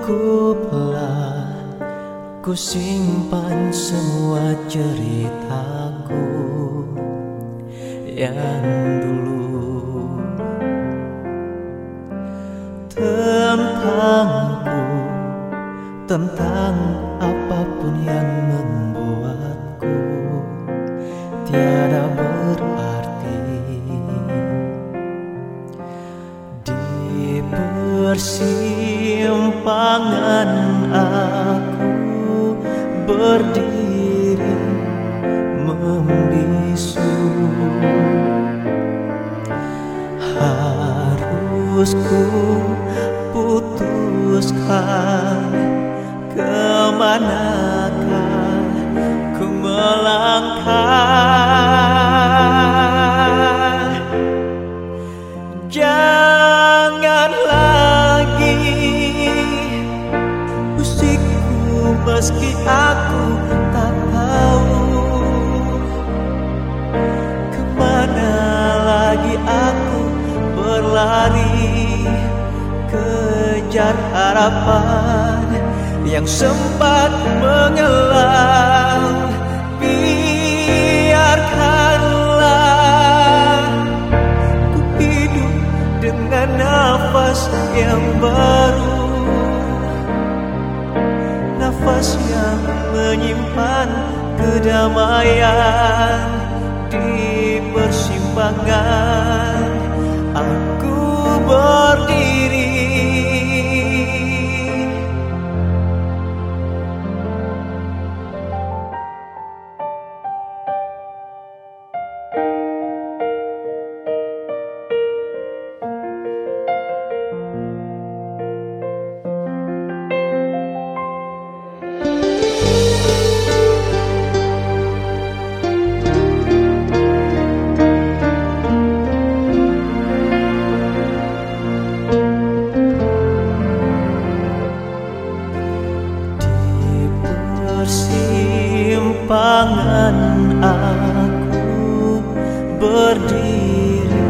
Cukuplah ku simpan semua ceritaku yang dulu tentangku, tentang apapun yang membuatku tiada berarti. Di persimpangan aku berdiri membisu. Harus ku putuskan kemanakah ku melangkah. Jangan lagi usikku meski aku tak tahu kemana lagi aku berlari. Kejar harapan yang sempat mengelam. Biarkanlah ku hidup dengan nafas yang baru, nafas yang menyimpan kedamaian. Di persimpangan aku berdiri. Persimpangan aku berdiri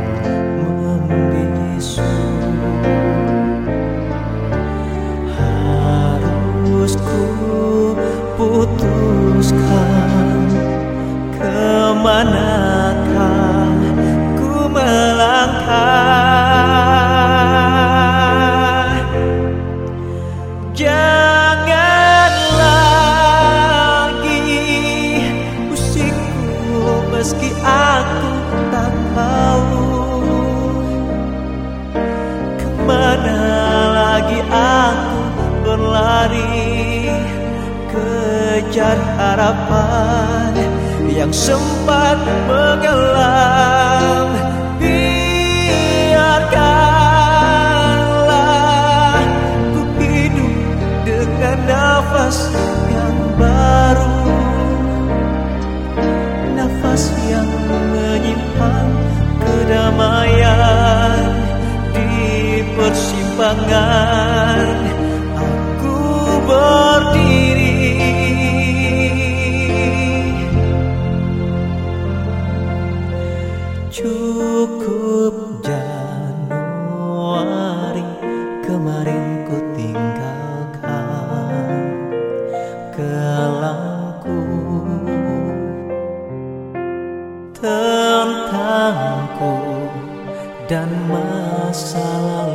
membisu. Harus ku putuskan kemanakah ku melangkah. Jangan meski aku tak tahu kemana lagi aku berlari. Kejar harapan yang sempat mengelam. Biarkanlah ku hidup dengan nafas yang baru, nafas yang menyimpan kedamaian. Di persimpangan aku berdiri. Cukup Januari kemarin ku tinggalkan kelangku tentangku dan masa lalu.